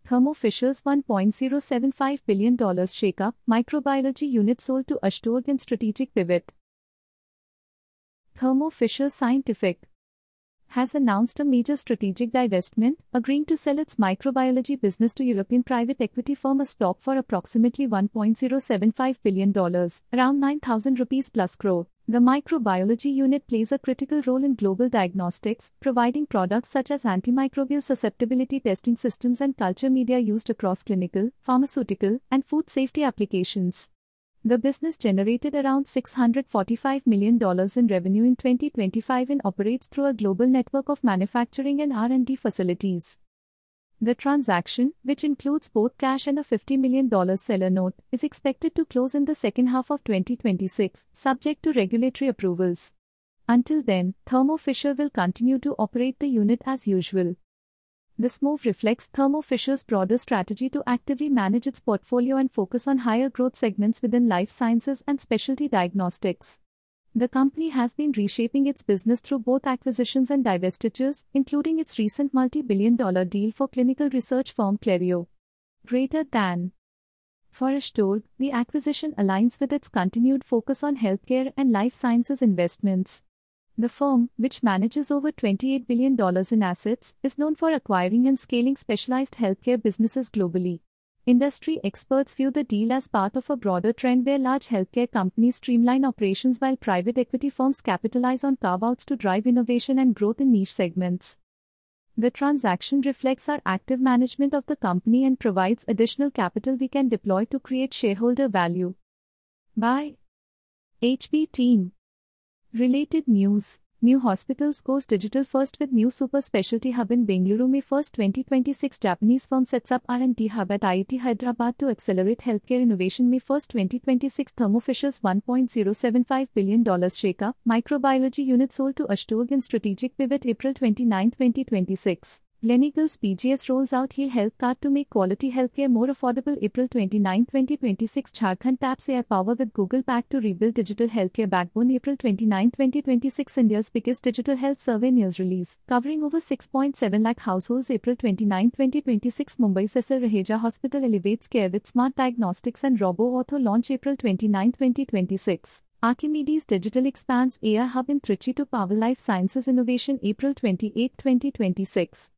Thermo Fisher's $1.075 billion shakeup, microbiology unit sold to Ashtog in strategic pivot. Thermo Fisher Scientific has announced a major strategic divestment, agreeing to sell its microbiology business to European private equity firm Ashtog for approximately $1.075 billion, around 9,000 rupees plus crore. The microbiology unit plays a critical role in global diagnostics, providing products such as antimicrobial susceptibility testing systems and culture media used across clinical, pharmaceutical, and food safety applications. The business generated around $645 million in revenue in 2025 and operates through a global network of manufacturing and R&D facilities. The transaction, which includes both cash and a $50 million seller note, is expected to close in the second half of 2026, subject to regulatory approvals. Until then, Thermo Fisher will continue to operate the unit as usual. This move reflects Thermo Fisher's broader strategy to actively manage its portfolio and focus on higher growth segments within life sciences and specialty diagnostics. The company has been reshaping its business through both acquisitions and divestitures, including its recent multi-billion-dollar deal for clinical research firm Clario. Greater than. For Ashtog, the acquisition aligns with its continued focus on healthcare and life sciences investments. The firm, which manages over $28 billion in assets, is known for acquiring and scaling specialized healthcare businesses globally. Industry experts view the deal as part of a broader trend where large healthcare companies streamline operations while private equity firms capitalize on carve-outs to drive innovation and growth in niche segments. The transaction reflects our active management of the company and provides additional capital we can deploy to create shareholder value. By HB Team. Related news. New Hospitals goes digital first with new super specialty hub in Bengaluru. May 1, 2026. Japanese firm sets up R&D hub at IIT Hyderabad to accelerate healthcare innovation. May 1, 2026. Thermo Fisher's $1.075 billion shakeup, microbiology unit sold to Ashtog in strategic pivot. April 29, 2026. Gleneagles BGS rolls out Heal Health Card to make quality healthcare more affordable. April 29, 2026. Jharkhand taps AI power with Google Pack to rebuild digital healthcare backbone. April 29, 2026. India's biggest digital health survey news release, covering over 6.7 lakh households. April 29, 2026. Mumbai Cecil Raheja Hospital elevates care with smart diagnostics and robo-ortho launch. April 29, 2026. Archimedes Digital expands AI hub in Trichy to power life sciences innovation. April 28, 2026.